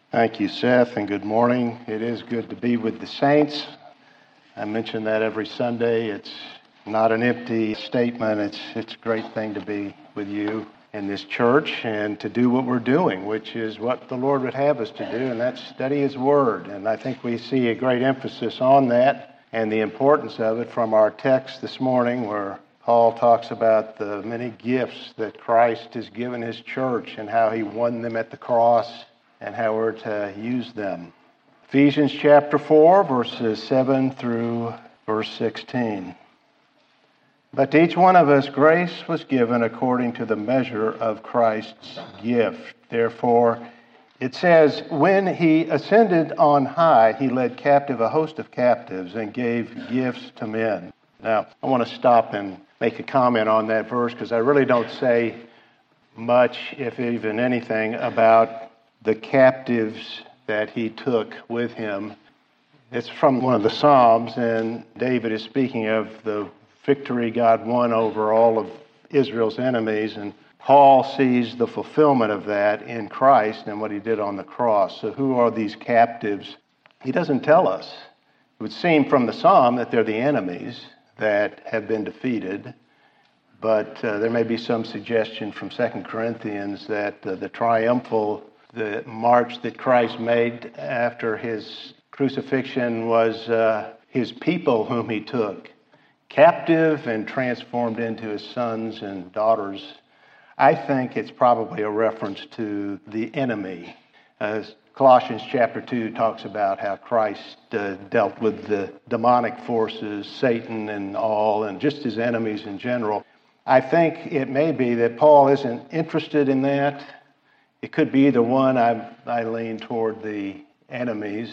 Thank you, Seth, and good morning. It is good to be with the saints. I mention that every Sunday. It's not an empty statement. It's a great thing to be with you in this church and to do what we're doing, which is what the Lord would have us to do, and that's study His Word. And I think we see a great emphasis on that and the importance of it from our text this morning, where Paul talks about the many gifts that Christ has given His church and how He won them at the cross and how we're to use them. Ephesians chapter 4, verses 7 through verse 16. But to each one of us grace was given according to the measure of Christ's gift. Therefore, it says, when He ascended on high, He led captive a host of captives and gave gifts to men. Now, I want to stop and make a comment on that verse because I really don't say much, if even anything, about the captives that He took with Him. It's from one of the Psalms, and David is speaking of the victory God won over all of Israel's enemies, and Paul sees the fulfillment of that in Christ and what He did on the cross. So who are these captives? He doesn't tell us. It would seem from the Psalm that they're the enemies that have been defeated, but there may be some suggestion from 2 Corinthians that the march that Christ made after His crucifixion was His people whom He took captive and transformed into His sons and daughters. I think it's probably a reference to the enemy. As Colossians chapter 2 talks about how Christ dealt with the demonic forces, Satan and all, and just His enemies in general. I think it may be that Paul isn't interested in that. It could be either one. I lean toward the enemies.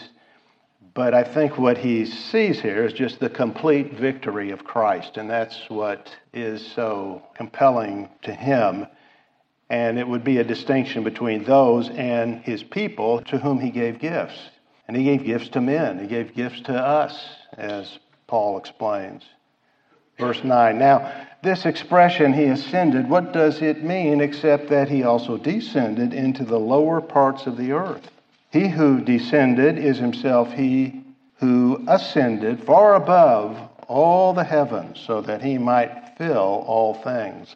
But I think what he sees here is just the complete victory of Christ. And that's what is so compelling to him. And it would be a distinction between those and His people to whom He gave gifts. And He gave gifts to men. He gave gifts to us, as Paul explains. Verse 9. Now, this expression, He ascended, what does it mean except that He also descended into the lower parts of the earth? He who descended is Himself He who ascended far above all the heavens so that He might fill all things.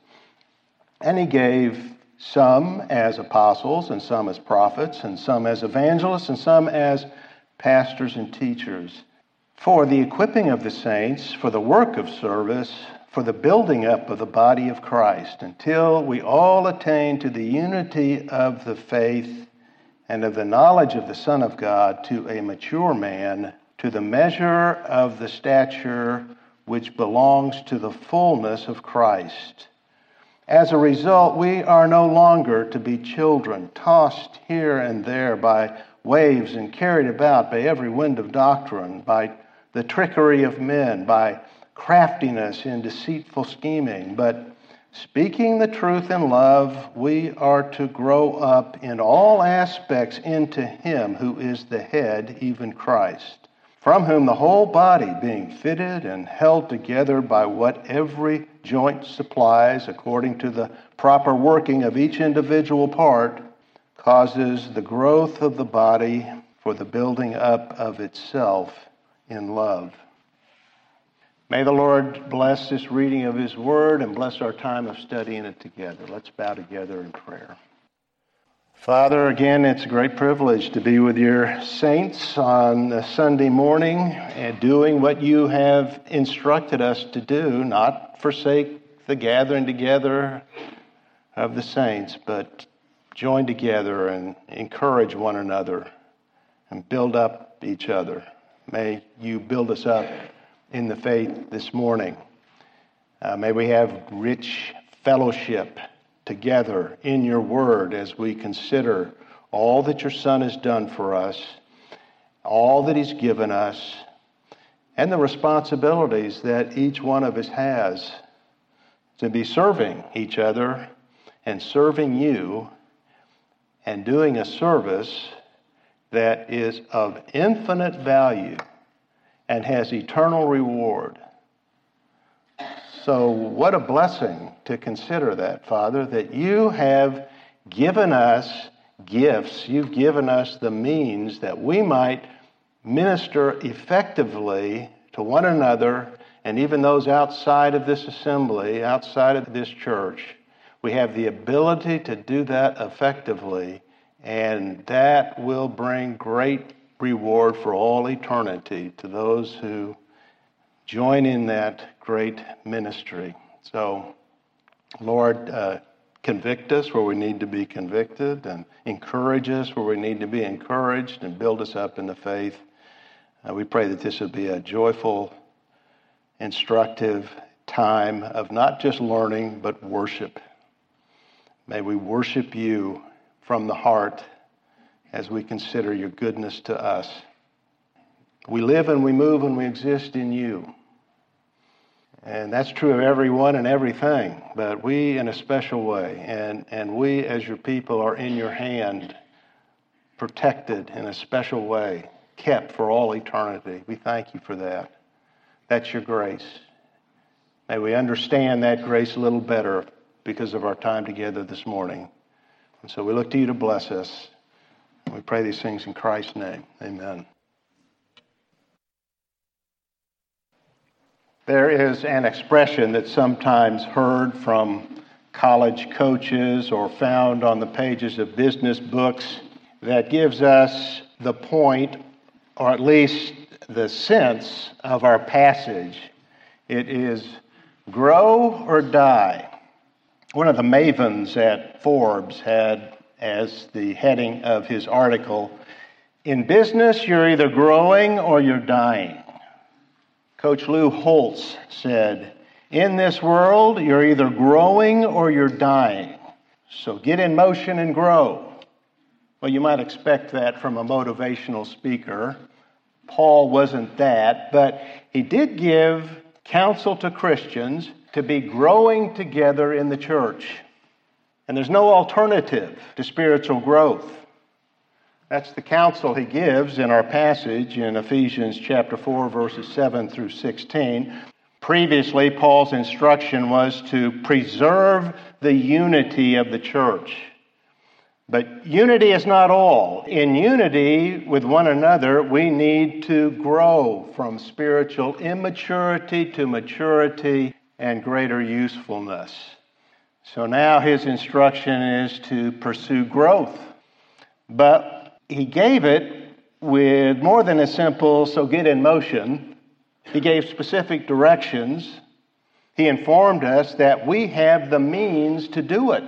And He gave some as apostles and some as prophets and some as evangelists and some as pastors and teachers, for the equipping of the saints, for the work of service, for the building up of the body of Christ, until we all attain to the unity of the faith and of the knowledge of the Son of God, to a mature man, to the measure of the stature which belongs to the fullness of Christ. As a result, we are no longer to be children, tossed here and there by waves and carried about by every wind of doctrine, by the trickery of men, by craftiness in deceitful scheming. But speaking the truth in love, we are to grow up in all aspects into Him who is the head, even Christ, from whom the whole body, being fitted and held together by what every joint supplies, according to the proper working of each individual part, causes the growth of the body for the building up of itself in love. May the Lord bless this reading of His Word and bless our time of studying it together. Let's bow together in prayer. Father, again, it's a great privilege to be with your saints on a Sunday morning and doing what you have instructed us to do, not forsake the gathering together of the saints, but join together and encourage one another and build up each other. May you build us up in the faith this morning. May we have rich fellowship together in your word as we consider all that your Son has done for us, all that He's given us, and the responsibilities that each one of us has to be serving each other and serving you and doing a service that is of infinite value and has eternal reward. So what a blessing to consider that, Father, that you have given us gifts. You've given us the means that we might minister effectively to one another and even those outside of this assembly, outside of this church. We have the ability to do that effectively, and that will bring great reward for all eternity to those who join in that great ministry. So, Lord, convict us where we need to be convicted, and encourage us where we need to be encouraged, and build us up in the faith. We pray that this will be a joyful, instructive time of not just learning, but worship. May we worship you from the heart as we consider your goodness to us. We live and we move and we exist in you. And that's true of everyone and everything, but we in a special way. And we as your people are in your hand, protected in a special way, kept for all eternity. We thank you for that. That's your grace. May we understand that grace a little better because of our time together this morning. And so we look to you to bless us. We pray these things in Christ's name. Amen. There is an expression that's sometimes heard from college coaches or found on the pages of business books that gives us the point, or at least the sense of our passage. It is grow or die. One of the mavens at Forbes had as the heading of his article, "In business, you're either growing or you're dying." Coach Lou Holtz said, "In this world, you're either growing or you're dying. So get in motion and grow." Well, you might expect that from a motivational speaker. Paul wasn't that, but he did give counsel to Christians to be growing together in the church. And there's no alternative to spiritual growth. That's the counsel he gives in our passage in Ephesians chapter 4, verses 7 through 16. Previously, Paul's instruction was to preserve the unity of the church. But unity is not all. In unity with one another, we need to grow from spiritual immaturity to maturity and greater usefulness. So now his instruction is to pursue growth. But he gave it with more than a simple, so get in motion. He gave specific directions. He informed us that we have the means to do it.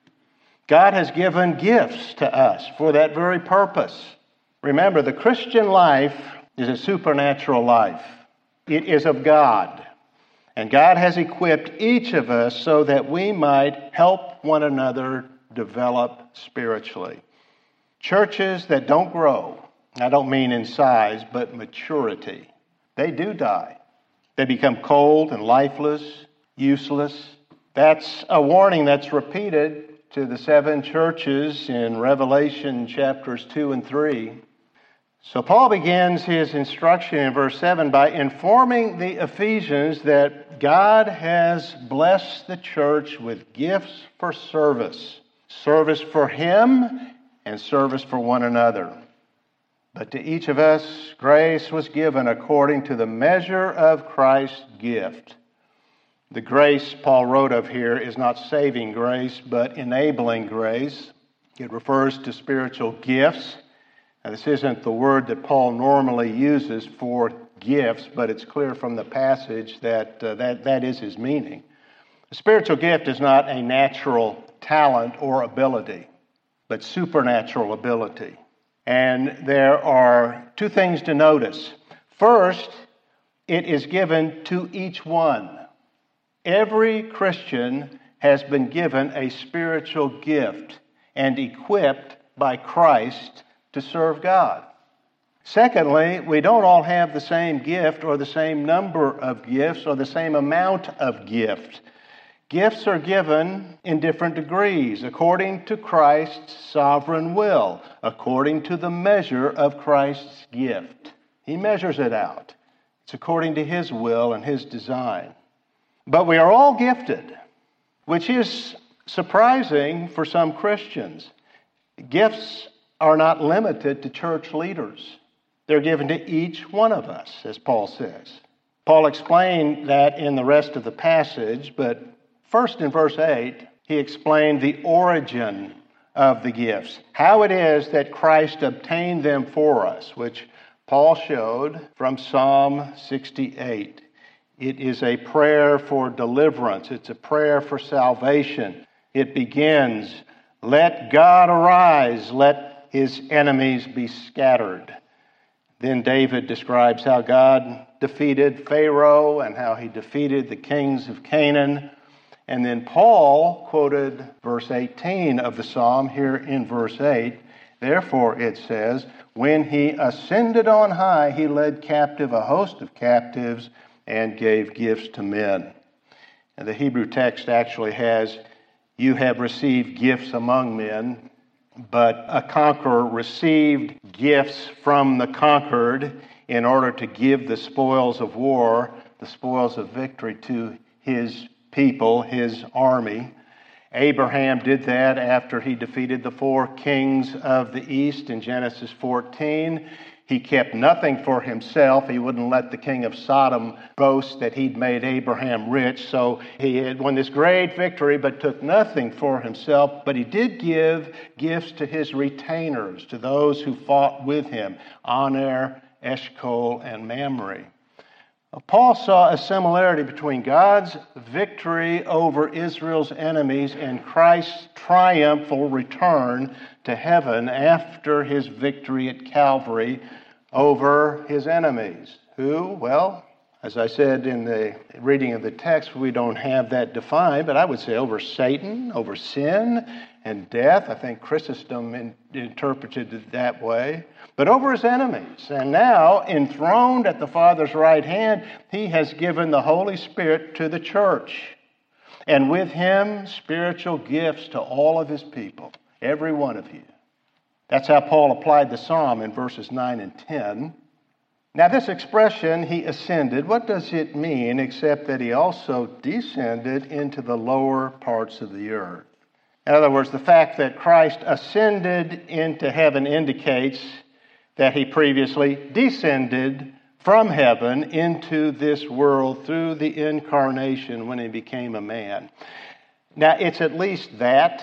God has given gifts to us for that very purpose. Remember, the Christian life is a supernatural life. It is of God. And God has equipped each of us so that we might help one another develop spiritually. Churches that don't grow, I don't mean in size, but maturity, they do die. They become cold and lifeless, useless. That's a warning that's repeated to the 7 churches in Revelation chapters 2 and 3. So Paul begins his instruction in verse 7 by informing the Ephesians that God has blessed the church with gifts for service. Service for Him and service for one another. But to each of us, grace was given according to the measure of Christ's gift. The grace Paul wrote of here is not saving grace, but enabling grace. It refers to spiritual gifts. Now, this isn't the word that Paul normally uses for gifts, but it's clear from the passage that that is his meaning. A spiritual gift is not a natural talent or ability, but supernatural ability. And there are 2 things to notice. First, it is given to each one. Every Christian has been given a spiritual gift and equipped by Christ to serve God. Secondly, we don't all have the same gift or the same number of gifts or the same amount of gift. Gifts are given in different degrees according to Christ's sovereign will, according to the measure of Christ's gift. He measures it out. It's according to His will and His design. But we are all gifted, which is surprising for some Christians. Gifts are not limited to church leaders. They're given to each one of us, as Paul says. Paul explained that in the rest of the passage, but first in verse 8, he explained the origin of the gifts, how it is that Christ obtained them for us, which Paul showed from Psalm 68. It is a prayer for deliverance. It's a prayer for salvation. It begins, "Let God arise, let his enemies be scattered." Then David describes how God defeated Pharaoh and how he defeated the kings of Canaan. And then Paul quoted verse 18 of the psalm here in verse 8. Therefore, it says, "When he ascended on high, he led captive a host of captives and gave gifts to men." And the Hebrew text actually has, "You have received gifts among men," but a conqueror received gifts from the conquered in order to give the spoils of war, the spoils of victory to his people, his army. Abraham did that after he defeated the 4 kings of the east in Genesis 14. He kept nothing for himself. He wouldn't let the king of Sodom boast that he'd made Abraham rich. So he had won this great victory, but took nothing for himself. But he did give gifts to his retainers, to those who fought with him, Aner, Eshcol, and Mamre. Paul saw a similarity between God's victory over Israel's enemies and Christ's triumphal return to heaven after his victory at Calvary over his enemies. Who? Well, as I said in the reading of the text, we don't have that defined, but I would say over Satan, over sin and death. I think Chrysostom interpreted it that way. But over his enemies. And now, enthroned at the Father's right hand, he has given the Holy Spirit to the church. And with him, spiritual gifts to all of his people, every one of you. That's how Paul applied the psalm in verses 9 and 10. Now, this expression, he ascended, what does it mean except that he also descended into the lower parts of the earth? In other words, the fact that Christ ascended into heaven indicates that he previously descended from heaven into this world through the incarnation when he became a man. Now, it's at least that.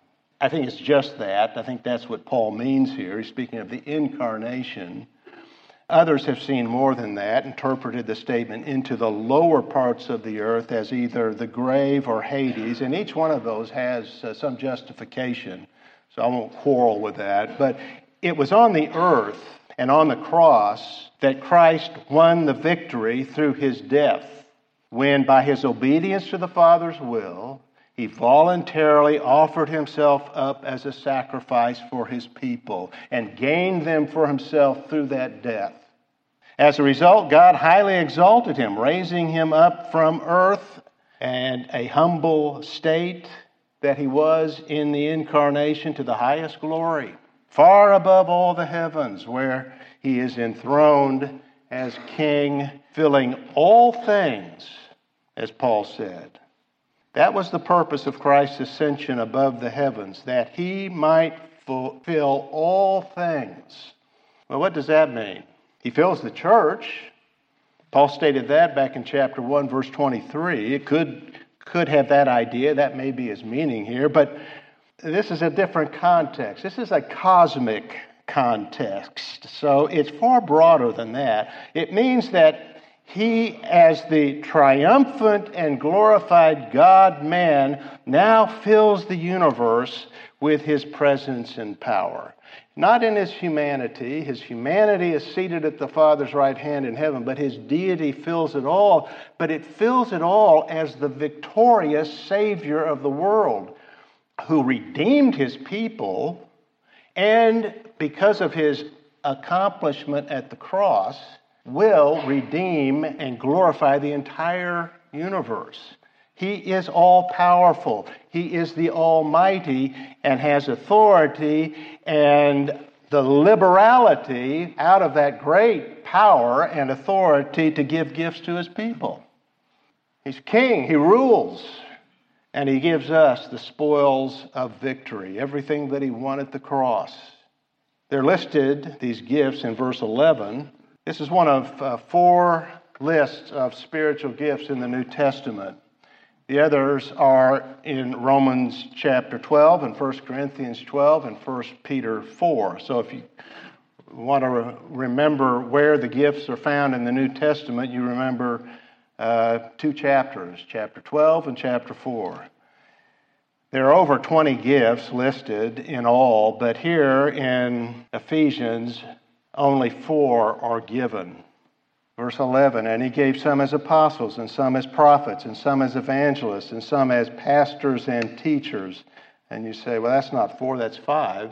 I think it's just that. I think that's what Paul means here. He's speaking of the incarnation. Others have seen more than that, interpreted the statement into the lower parts of the earth as either the grave or Hades, and each one of those has some justification, so I won't quarrel with that. But it was on the earth and on the cross that Christ won the victory through his death, when by his obedience to the Father's will, he voluntarily offered himself up as a sacrifice for his people and gained them for himself through that death. As a result, God highly exalted him, raising him up from earth and a humble state that he was in the incarnation to the highest glory, far above all the heavens, where he is enthroned as king, filling all things, as Paul said. That was the purpose of Christ's ascension above the heavens, that he might fulfill all things. Well, what does that mean? He fills the church. Paul stated that back in chapter 1, verse 23. It could have that idea. That may be his meaning here, but this is a different context. This is a cosmic context, so it's far broader than that. It means that he, as the triumphant and glorified God-man, now fills the universe with his presence and power. Not in his humanity. His humanity is seated at the Father's right hand in heaven, but his deity fills it all. But it fills it all as the victorious Savior of the world, who redeemed his people, and because of his accomplishment at the cross, will redeem and glorify the entire universe. He is all-powerful. He is the Almighty and has authority and the liberality out of that great power and authority to give gifts to his people. He's king. He rules. And he gives us the spoils of victory, everything that he won at the cross. They're listed, these gifts, in verse 11. This is one of four lists of spiritual gifts in the New Testament. The others are in Romans chapter 12 and 1 Corinthians 12 and 1 Peter 4. So if you want to remember where the gifts are found in the New Testament, you remember two chapters, chapter 12 and chapter 4. There are over 20 gifts listed in all, but here in Ephesians, only 4 are given. Verse 11, and he gave some as apostles, and some as prophets, and some as evangelists, and some as pastors and teachers. And you say, well, that's not 4, that's 5.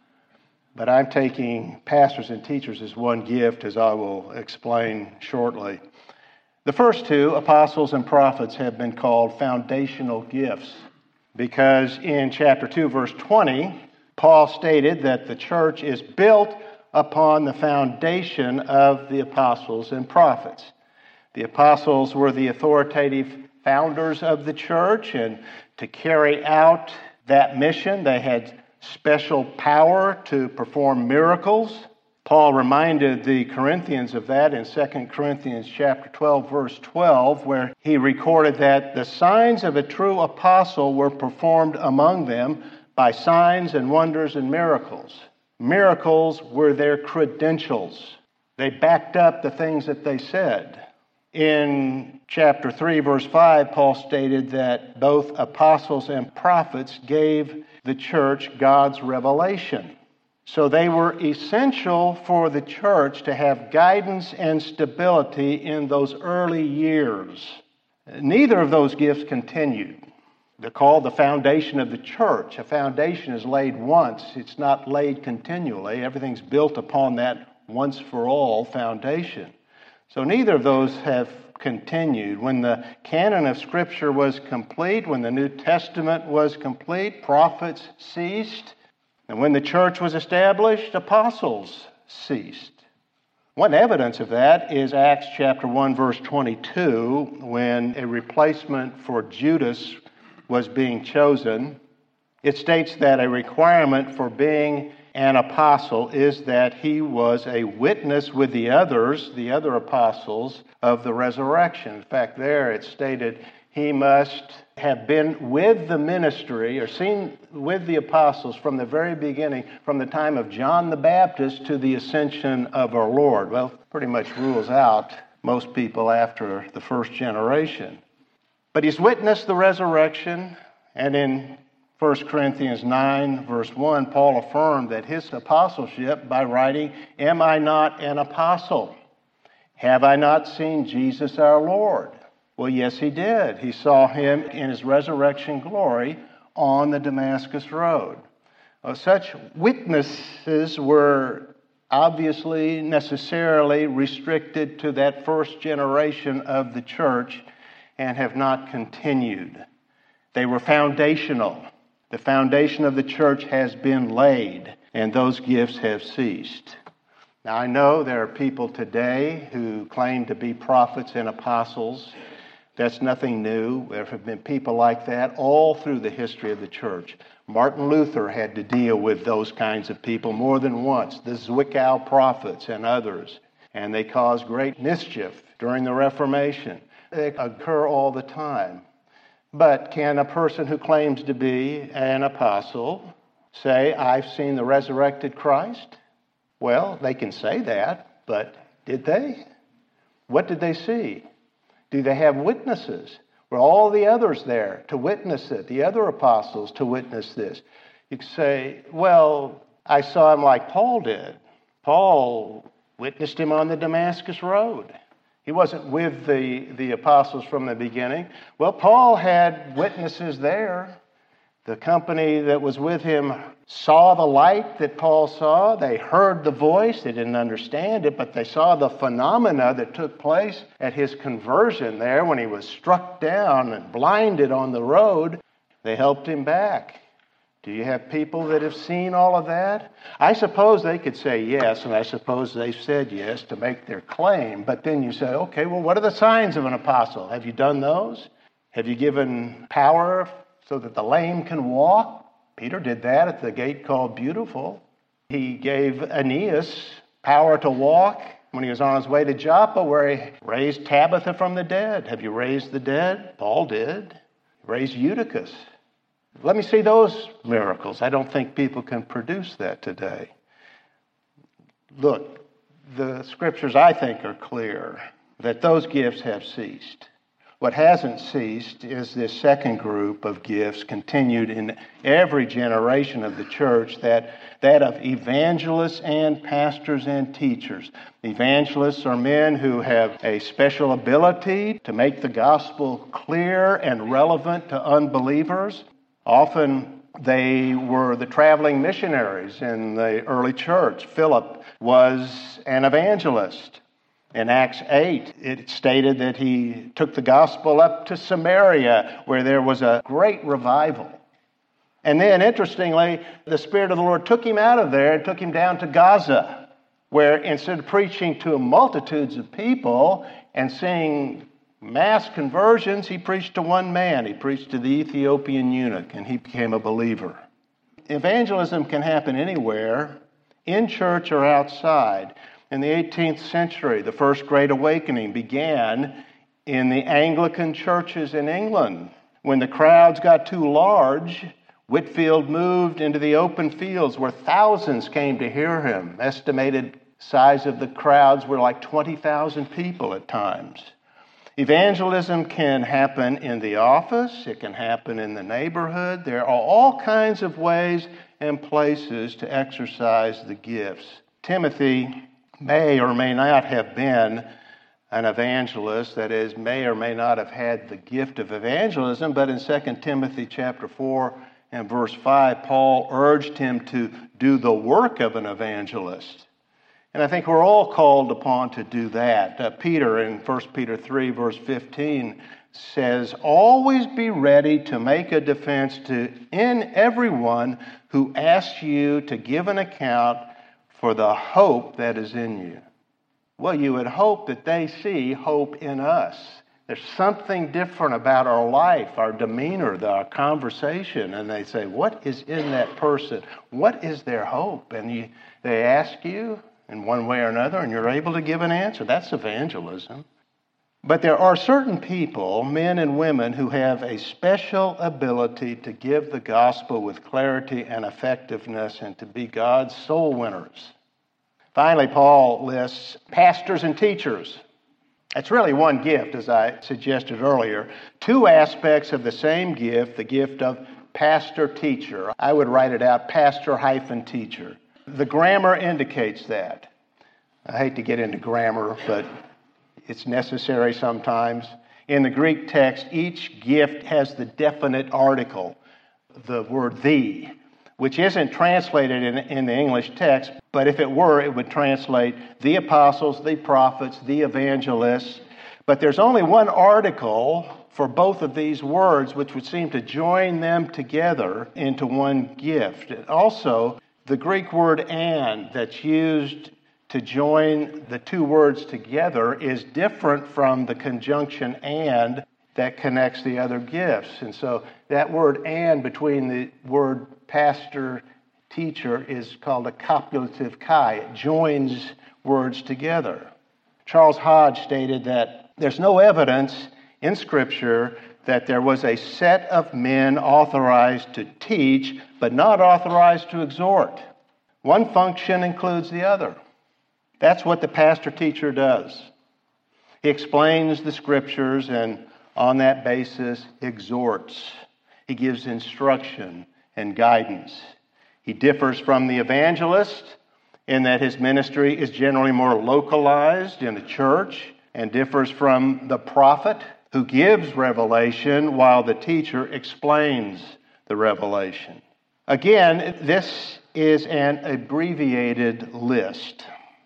But I'm taking pastors and teachers as one gift, as I will explain shortly. The first two, apostles and prophets, have been called foundational gifts because in chapter 2, verse 20, Paul stated that the church is built upon the foundation of the apostles and prophets. The apostles were the authoritative founders of the church, and to carry out that mission, they had special power to perform miracles. Paul reminded the Corinthians of that in 2 Corinthians chapter 12, verse 12, where he recorded that the signs of a true apostle were performed among them by signs and wonders and miracles. Miracles were their credentials. They backed up the things that they said. In chapter 3, verse 5, Paul stated that both apostles and prophets gave the church God's revelation. So they were essential for the church to have guidance and stability in those early years. Neither of those gifts continued. They're called the foundation of the church. A foundation is laid once. It's not laid continually. Everything's built upon that once-for-all foundation. So neither of those have continued. When the canon of Scripture was complete, when the New Testament was complete, prophets ceased. And when the church was established, apostles ceased. One evidence of that is Acts chapter 1, verse 22, when a replacement for Judas was being chosen. It states that a requirement for being an apostle is that he was a witness with the other apostles of the resurrection. In fact, there it stated he must have been with the ministry or seen with the apostles from the very beginning, from the time of John the Baptist to the ascension of our Lord. Well, pretty much rules out most people after the first generation. But he's witnessed the resurrection, and in 1 Corinthians 9, verse 1, Paul affirmed that his apostleship by writing, "Am I not an apostle? Have I not seen Jesus our Lord?" Well, yes, he did. He saw him in his resurrection glory on the Damascus Road. Such witnesses were obviously, necessarily restricted to that first generation of the church and have not continued. They were foundational. The foundation of the church has been laid, and those gifts have ceased. Now, I know there are people today who claim to be prophets and apostles. That's nothing new. There have been people like that all through the history of the church. Martin Luther had to deal with those kinds of people more than once, the Zwickau prophets and others, and they caused great mischief during the Reformation. They occur all the time. But can a person who claims to be an apostle say, "I've seen the resurrected Christ"? Well, they can say that, but did they? What did they see? Do they have witnesses? Were all the others there to witness it, the other apostles to witness this? You could say, well, I saw him like Paul did. Paul witnessed him on the Damascus Road. He wasn't with the apostles from the beginning. Well, Paul had witnesses there. The company that was with him saw the light that Paul saw. They heard the voice. They didn't understand it, but they saw the phenomena that took place at his conversion there when he was struck down and blinded on the road. They helped him back. Do you have people that have seen all of that? I suppose they could say yes, and I suppose they said yes to make their claim. But then you say, okay, well, what are the signs of an apostle? Have you done those? Have you given power so that the lame can walk? Peter did that at the gate called Beautiful. He gave Aeneas power to walk when he was on his way to Joppa, where he raised Tabitha from the dead. Have you raised the dead? Paul did. He raised Eutychus. Let me see those miracles. I don't think people can produce that today. Look, the scriptures, I think, are clear that those gifts have ceased. What hasn't ceased is this second group of gifts continued in every generation of the church, that of evangelists and pastors and teachers. Evangelists are men who have a special ability to make the gospel clear and relevant to unbelievers. Often they were the traveling missionaries in the early church. Philip was an evangelist. In Acts 8, it stated that he took the gospel up to Samaria, where there was a great revival. And then, interestingly, the Spirit of the Lord took him out of there and took him down to Gaza, where instead of preaching to multitudes of people and seeing mass conversions, he preached to one man. He preached to the Ethiopian eunuch, and he became a believer. Evangelism can happen anywhere, in church or outside. In the 18th century, the First Great Awakening began in the Anglican churches in England. When the crowds got too large, Whitefield moved into the open fields where thousands came to hear him. Estimated size of the crowds were like 20,000 people at times. Evangelism can happen in the office. It can happen in the neighborhood. There are all kinds of ways and places to exercise the gifts. Timothy may or may not have been an evangelist, that is, may or may not have had the gift of evangelism, but in 2 Timothy chapter 4 and verse 5, Paul urged him to do the work of an evangelist. And I think we're all called upon to do that. Peter in 1 Peter 3 verse 15 says, always be ready to make a defense in everyone who asks you to give an account for the hope that is in you. Well, you would hope that they see hope in us. There's something different about our life, our demeanor, our conversation, and they say, what is in that person? What is their hope? And they ask you in one way or another, and you're able to give an answer. That's evangelism. But there are certain people, men and women, who have a special ability to give the gospel with clarity and effectiveness and to be God's soul winners. Finally, Paul lists pastors and teachers. It's really one gift, as I suggested earlier. Two aspects of the same gift, the gift of pastor-teacher. I would write it out, pastor-teacher. The grammar indicates that. I hate to get into grammar, but it's necessary sometimes. In the Greek text, each gift has the definite article, the word the, which isn't translated in the English text, but if it were, it would translate the apostles, the prophets, the evangelists. But there's only one article for both of these words, which would seem to join them together into one gift. Also, the Greek word and that's used to join the two words together is different from the conjunction and that connects the other gifts. And so that word and between the word pastor, teacher is called a copulative chi. It joins words together. Charles Hodge stated that there's no evidence in Scripture that there was a set of men authorized to teach, but not authorized to exhort. One function includes the other. That's what the pastor-teacher does. He explains the Scriptures and on that basis exhorts. He gives instruction and guidance. He differs from the evangelist in that his ministry is generally more localized in the church and differs from the prophet who gives revelation while the teacher explains the revelation. Again, this is an abbreviated list.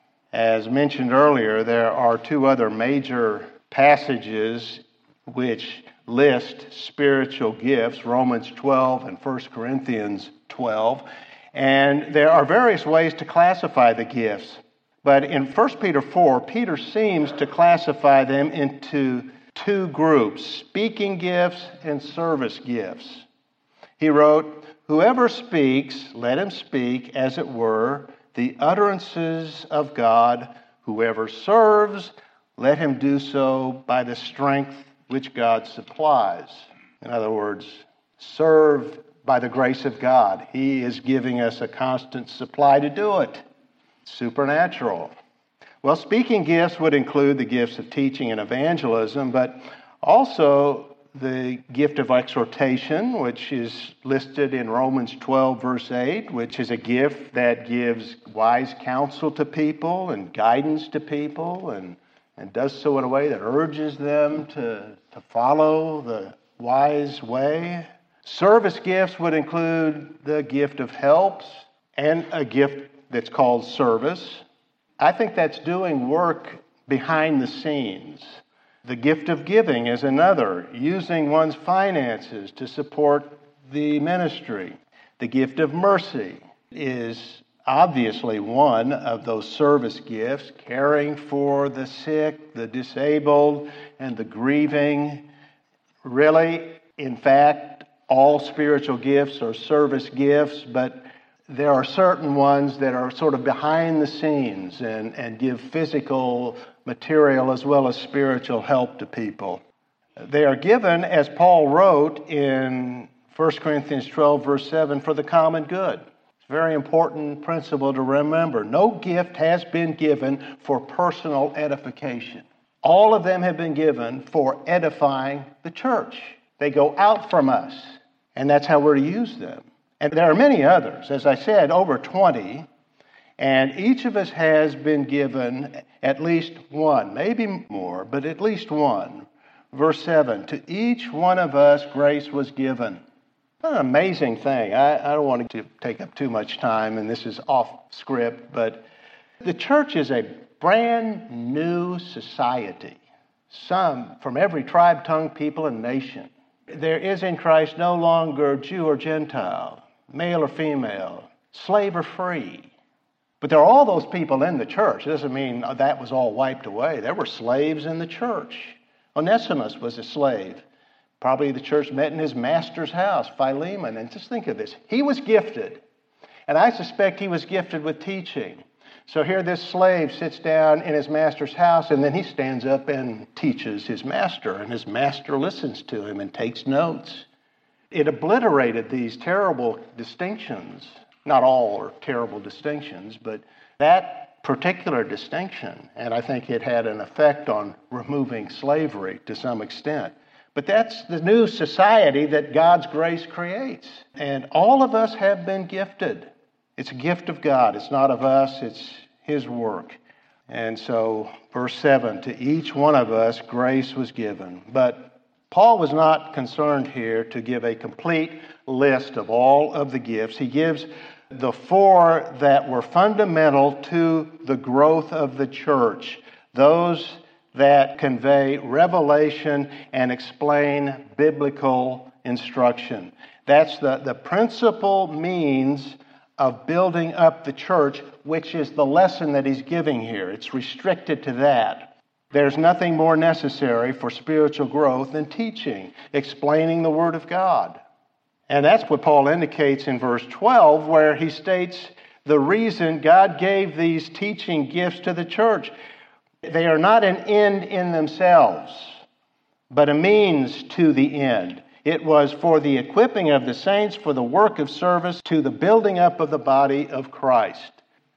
As mentioned earlier, there are two other major passages which list spiritual gifts, Romans 12 and 1 Corinthians 12. And there are various ways to classify the gifts. But in 1 Peter 4, Peter seems to classify them into two groups, speaking gifts and service gifts. He wrote, "Whoever speaks, let him speak, as it were, the utterances of God. Whoever serves, let him do so by the strength which God supplies." In other words, serve by the grace of God. He is giving us a constant supply to do it. Supernatural. Well, speaking gifts would include the gifts of teaching and evangelism, but also the gift of exhortation, which is listed in Romans 12, verse 8, which is a gift that gives wise counsel to people and guidance to people and does so in a way that urges them to follow the wise way. Service gifts would include the gift of helps and a gift that's called service. I think that's doing work behind the scenes. The gift of giving is another, using one's finances to support the ministry. The gift of mercy is obviously one of those service gifts, caring for the sick, the disabled, and the grieving. Really, in fact, all spiritual gifts are service gifts, but there are certain ones that are sort of behind the scenes and give physical, material, as well as spiritual help to people. They are given, as Paul wrote in 1 Corinthians 12, verse 7, for the common good. It's a very important principle to remember. No gift has been given for personal edification. All of them have been given for edifying the church. They go out from us, and that's how we're to use them. And there are many others, as I said, over 20, and each of us has been given at least one, maybe more, but at least one. Verse 7, to each one of us grace was given. An amazing thing. I don't want to take up too much time, and this is off script, but the church is a brand new society. Some from every tribe, tongue, people, and nation. There is in Christ no longer Jew or Gentile, male or female, slave or free. But there are all those people in the church. It doesn't mean that was all wiped away. There were slaves in the church. Onesimus was a slave. Probably the church met in his master's house, Philemon. And just think of this. He was gifted. And I suspect he was gifted with teaching. So here this slave sits down in his master's house, and then he stands up and teaches his master. And his master listens to him and takes notes. It obliterated these terrible distinctions. Not all are terrible distinctions, but that particular distinction, and I think it had an effect on removing slavery to some extent. But that's the new society that God's grace creates. And all of us have been gifted. It's a gift of God. It's not of us. It's His work. And so, verse 7, to each one of us grace was given. But Paul was not concerned here to give a complete list of all of the gifts. He gives the four that were fundamental to the growth of the church, those that convey revelation and explain biblical instruction. That's the principal means of building up the church, which is the lesson that he's giving here. It's restricted to that. There's nothing more necessary for spiritual growth than teaching, explaining the Word of God. And that's what Paul indicates in verse 12, where he states the reason God gave these teaching gifts to the church. They are not an end in themselves, but a means to the end. It was for the equipping of the saints for the work of service to the building up of the body of Christ.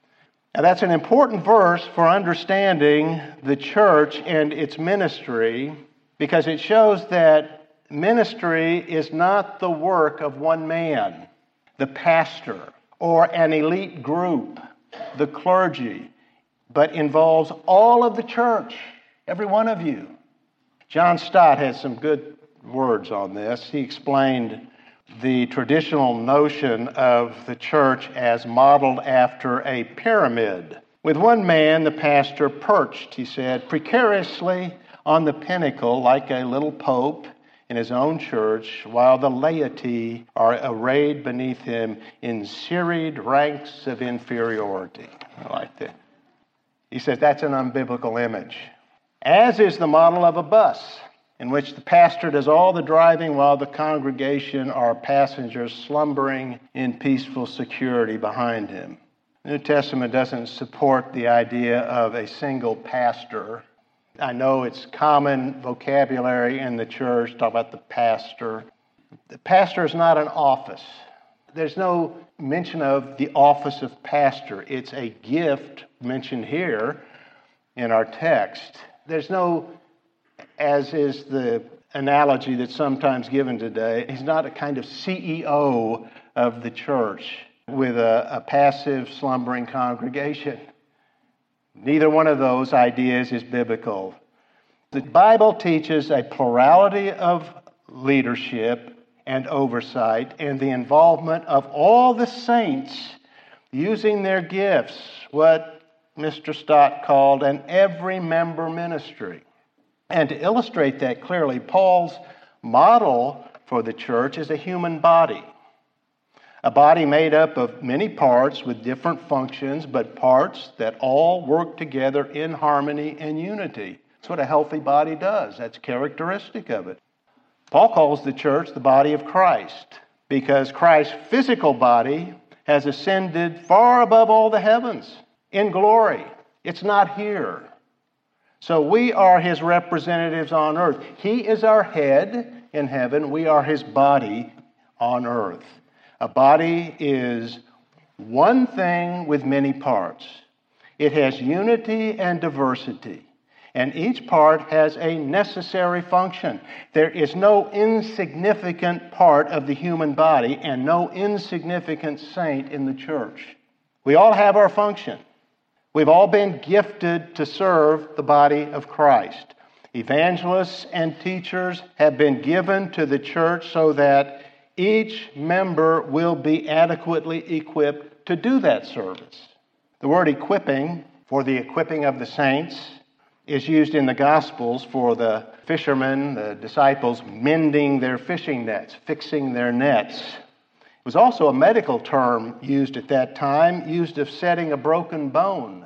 Now that's an important verse for understanding the church and its ministry, because it shows that ministry is not the work of one man, the pastor, or an elite group, the clergy, but involves all of the church, every one of you. John Stott has some good words on this. He explained the traditional notion of the church as modeled after a pyramid, with one man, the pastor, perched, he said, precariously on the pinnacle like a little pope in his own church, while the laity are arrayed beneath him in serried ranks of inferiority. I like that. He says that's an unbiblical image. As is the model of a bus. in which the pastor does all the driving while the congregation are passengers slumbering in peaceful security behind him. The New Testament doesn't support the idea of a single pastor. I know it's common vocabulary in the church to talk about the pastor. The pastor is not an office. There's no mention of the office of pastor. It's a gift mentioned here in our text. There's no, as is the analogy that's sometimes given today, he's not a kind of CEO of the church with a passive, slumbering congregation. Neither one of those ideas is biblical. The Bible teaches a plurality of leadership and oversight and the involvement of all the saints using their gifts, what Mr. Stott called an every member ministry. And to illustrate that clearly, Paul's model for the church is a human body. A body made up of many parts with different functions, but parts that all work together in harmony and unity. That's what a healthy body does. That's characteristic of it. Paul calls the church the body of Christ because Christ's physical body has ascended far above all the heavens in glory. It's not here. So we are his representatives on earth. He is our head in heaven. We are his body on earth. A body is one thing with many parts. It has unity and diversity, and each part has a necessary function. There is no insignificant part of the human body and no insignificant saint in the church. We all have our function. We've all been gifted to serve the body of Christ. Evangelists and teachers have been given to the church so that each member will be adequately equipped to do that service. The word equipping, for the equipping of the saints, is used in the Gospels for the fishermen, the disciples, mending their fishing nets, fixing their nets. It was also a medical term used at that time, used of setting a broken bone.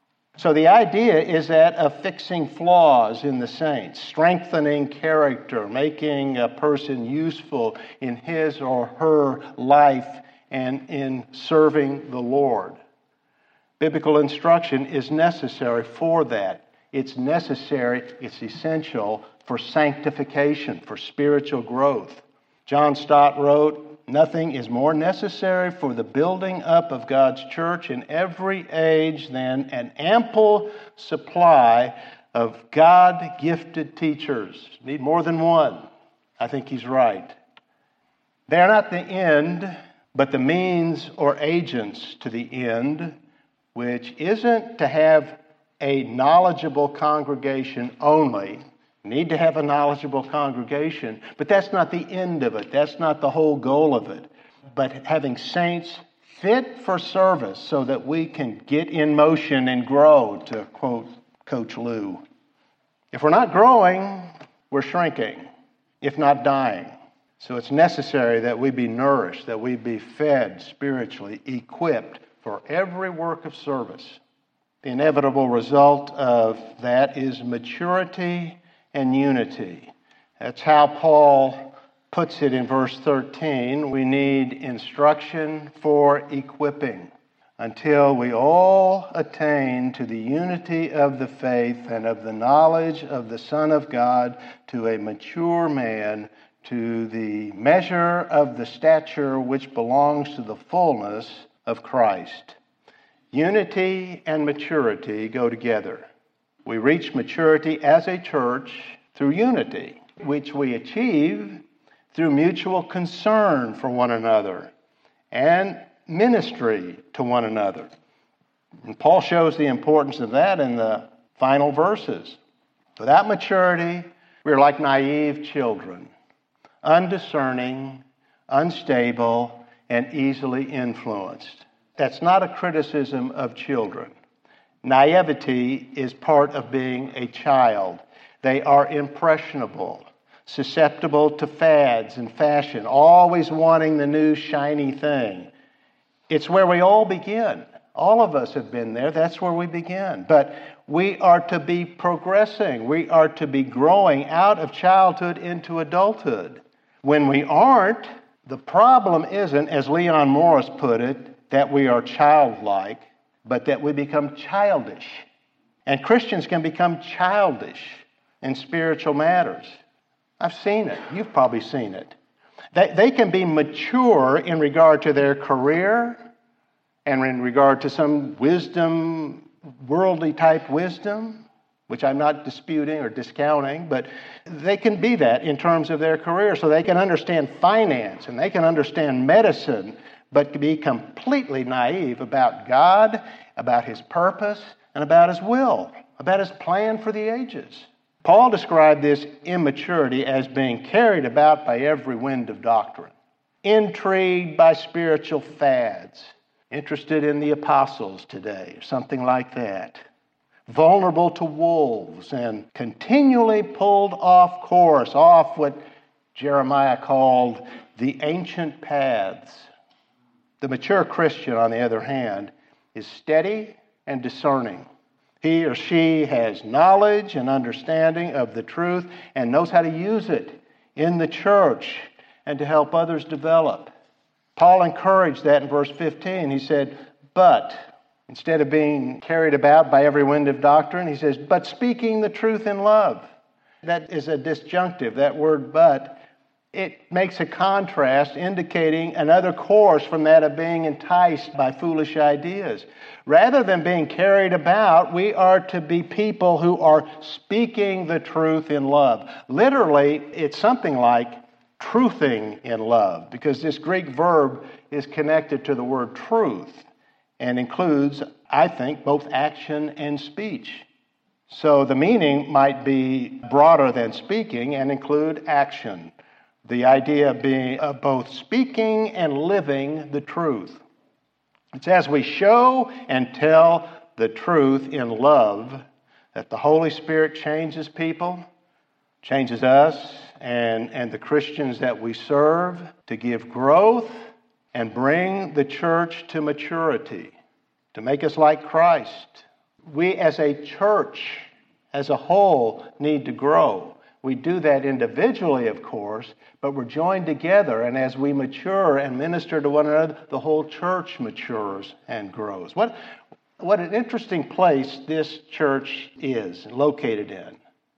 So the idea is that of fixing flaws in the saints, strengthening character, making a person useful in his or her life and in serving the Lord. Biblical instruction is necessary for that. It's necessary, it's essential for sanctification, for spiritual growth. John Stott wrote, "Nothing is more necessary for the building up of God's church in every age than an ample supply of God-gifted teachers." Need more than one. I think he's right. They're not the end, but the means or agents to the end, which isn't to have a knowledgeable congregation only. Need to have a knowledgeable congregation, but that's not the end of it. That's not the whole goal of it. But having saints fit for service so that we can get in motion and grow, to quote Coach Lou. If we're not growing, we're shrinking, if not dying. So it's necessary that we be nourished, that we be fed spiritually, equipped for every work of service. The inevitable result of that is maturity and unity. That's how Paul puts it in verse 13. We need instruction for equipping until we all attain to the unity of the faith and of the knowledge of the Son of God, to a mature man, to the measure of the stature which belongs to the fullness of Christ. Unity and maturity go together. We reach maturity as a church through unity, which we achieve through mutual concern for one another and ministry to one another. And Paul shows the importance of that in the final verses. Without maturity, we're like naive children, undiscerning, unstable, and easily influenced. That's not a criticism of children. Naivety is part of being a child. They are impressionable, susceptible to fads and fashion, always wanting the new shiny thing. It's where we all begin. All of us have been there. That's where we begin. But we are to be progressing. We are to be growing out of childhood into adulthood. When we aren't, the problem isn't, as Leon Morris put it, that we are childlike, but that we become childish. And Christians can become childish in spiritual matters. I've seen it. You've probably seen it. They can be mature in regard to their career and in regard to some wisdom, worldly type wisdom, which I'm not disputing or discounting, but they can be that in terms of their career. So they can understand finance and they can understand medicine, but be completely naive about God, about His purpose, and about His will, about His plan for the ages. Paul described this immaturity as being carried about by every wind of doctrine, intrigued by spiritual fads, interested in the apostles today, or something like that, vulnerable to wolves, and continually pulled off course, off what Jeremiah called the ancient paths. The mature Christian, on the other hand, is steady and discerning. He or she has knowledge and understanding of the truth and knows how to use it in the church and to help others develop. Paul encouraged that in verse 15. He said, but, instead of being carried about by every wind of doctrine, he says, but speaking the truth in love. That is a disjunctive, that word but. It makes a contrast indicating another course from that of being enticed by foolish ideas. Rather than being carried about, we are to be people who are speaking the truth in love. Literally, it's something like truthing in love, because this Greek verb is connected to the word truth and includes, I think, both action and speech. So the meaning might be broader than speaking and include action. The idea being of both speaking and living the truth. It's as we show and tell the truth in love that the Holy Spirit changes people, changes us, and the Christians that we serve to give growth and bring the church to maturity, to make us like Christ. We as a church, as a whole, need to grow. We do that individually, of course, but we're joined together, and as we mature and minister to one another, the whole church matures and grows. What an interesting place this church is located in.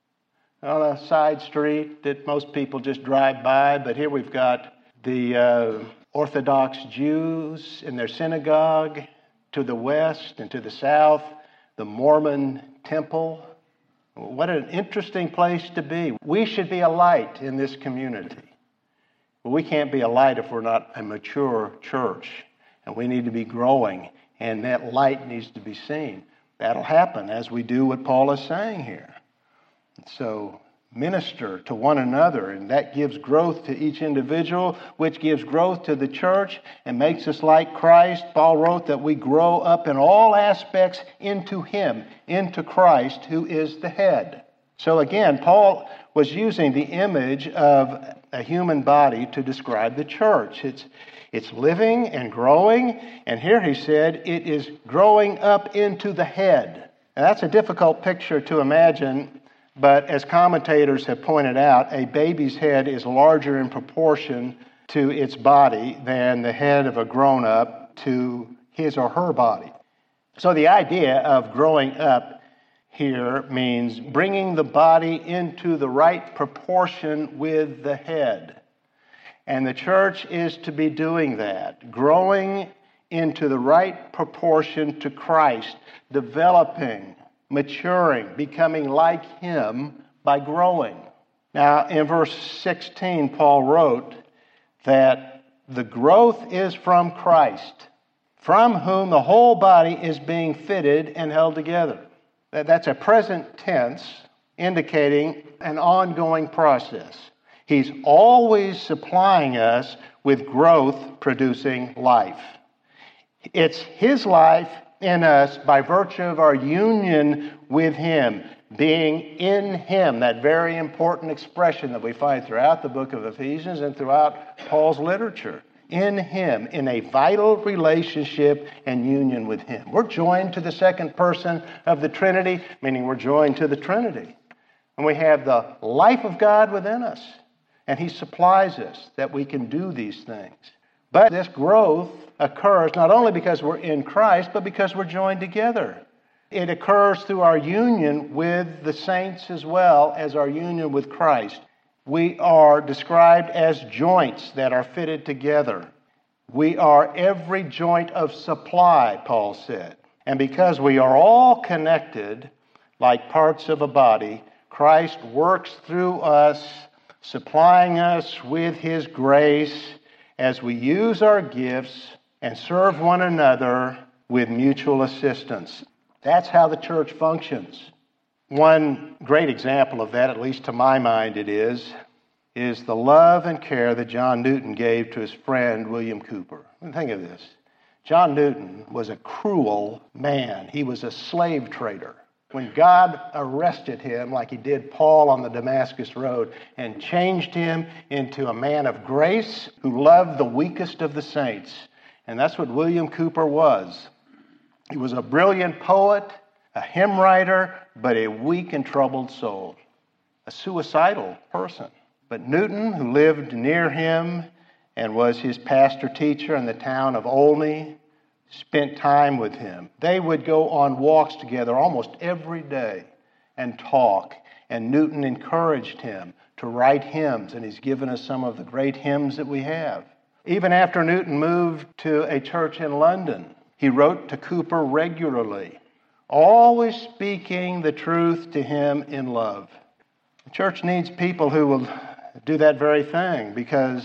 On a side street that most people just drive by, but here we've got the Orthodox Jews in their synagogue to the west and to the south, the Mormon temple. What an interesting place to be. We should be a light in this community. But we can't be a light if we're not a mature church. And we need to be growing, and that light needs to be seen. That'll happen as we do what Paul is saying here. So minister to one another, and that gives growth to each individual, which gives growth to the church and makes us like Christ. Paul wrote that we grow up in all aspects into Him, into Christ, who is the head. So again, Paul was using the image of a human body to describe the church. It's living and growing, and here he said it is growing up into the head. Now that's a difficult picture to imagine. But as commentators have pointed out, a baby's head is larger in proportion to its body than the head of a grown-up to his or her body. So the idea of growing up here means bringing the body into the right proportion with the head. And the church is to be doing that, growing into the right proportion to Christ, developing, maturing, becoming like Him by growing. Now, in verse 16, Paul wrote that the growth is from Christ, from whom the whole body is being fitted and held together. That's a present tense indicating an ongoing process. He's always supplying us with growth-producing life. It's His life in us by virtue of our union with Him, being in Him, that very important expression that we find throughout the book of Ephesians and throughout Paul's literature. in Him, in a vital relationship and union with Him. We're joined to the second person of the Trinity, meaning we're joined to the Trinity. And we have the life of God within us. And He supplies us that we can do these things. But this growth occurs not only because we're in Christ, but because we're joined together. It occurs through our union with the saints as well as our union with Christ. We are described as joints that are fitted together. We are every joint of supply, Paul said. And because we are all connected like parts of a body, Christ works through us, supplying us with His grace as we use our gifts and serve one another with mutual assistance. That's how the church functions. One great example of that, at least to my mind it is the love and care that John Newton gave to his friend William Cooper. Think of this. John Newton was a cruel man. He was a slave trader. When God arrested him, like He did Paul on the Damascus Road, and changed him into a man of grace who loved the weakest of the saints. And that's what William Cooper was. He was a brilliant poet, a hymn writer, but a weak and troubled soul, a suicidal person. But Newton, who lived near him and was his pastor-teacher in the town of Olney, spent time with him. They would go on walks together almost every day and talk. And Newton encouraged him to write hymns, and he's given us some of the great hymns that we have. Even after Newton moved to a church in London, he wrote to Cooper regularly, always speaking the truth to him in love. The church needs people who will do that very thing, because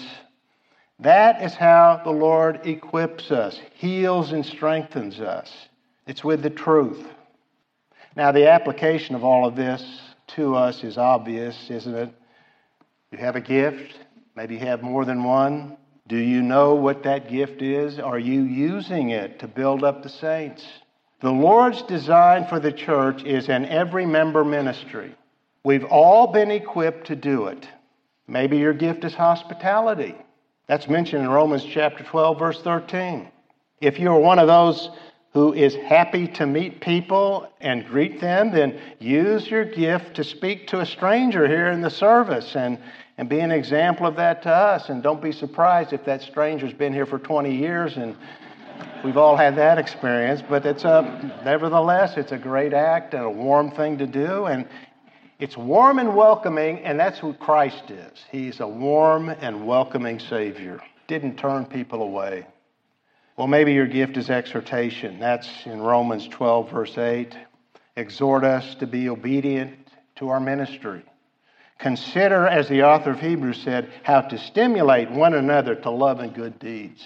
that is how the Lord equips us, heals and strengthens us. It's with the truth. Now, the application of all of this to us is obvious, isn't it? You have a gift. Maybe you have more than one. Do you know what that gift is? Are you using it to build up the saints? The Lord's design for the church is an every member ministry. We've all been equipped to do it. Maybe your gift is hospitality. That's mentioned in Romans chapter 12, verse 13. If you're one of those who is happy to meet people and greet them, then use your gift to speak to a stranger here in the service and be an example of that to us. And don't be surprised if that stranger's been here for 20 years and we've all had that experience. But nevertheless, it's a great act and a warm thing to do. And it's warm and welcoming, and that's who Christ is. He's a warm and welcoming Savior. Didn't turn people away. Well, maybe your gift is exhortation. That's in Romans 12, verse 8. Exhort us to be obedient to our ministry. Consider, as the author of Hebrews said, how to stimulate one another to love and good deeds.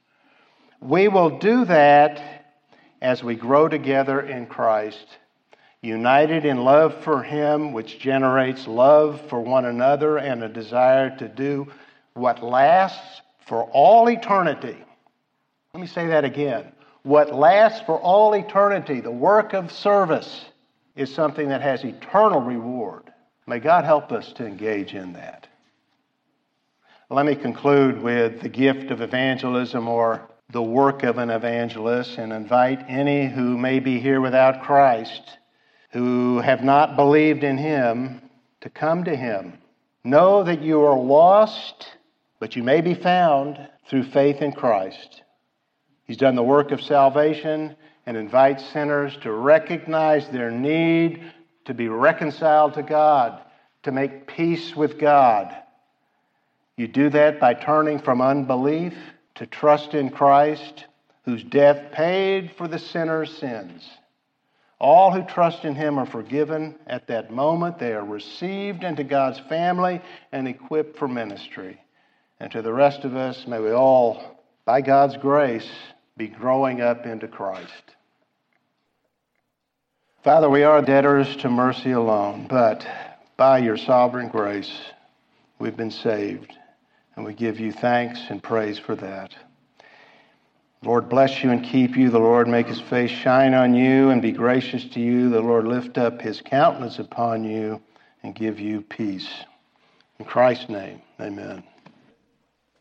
We will do that as we grow together in Christ, united in love for Him, which generates love for one another and a desire to do what lasts for all eternity. Let me say that again. What lasts for all eternity, the work of service, is something that has eternal reward. May God help us to engage in that. Let me conclude with the gift of evangelism, or the work of an evangelist, and invite any who may be here without Christ, who have not believed in Him, to come to Him. Know that you are lost, but you may be found through faith in Christ. He's done the work of salvation and invites sinners to recognize their need to be reconciled to God, to make peace with God. You do that by turning from unbelief to trust in Christ, whose death paid for the sinner's sins. All who trust in Him are forgiven at that moment. They are received into God's family and equipped for ministry. And to the rest of us, may we all, by God's grace, be growing up into Christ. Father, we are debtors to mercy alone, but by your sovereign grace, we've been saved, and we give you thanks and praise for that. Lord, bless you and keep you. The Lord make His face shine on you and be gracious to you. The Lord lift up His countenance upon you and give you peace. In Christ's name, amen.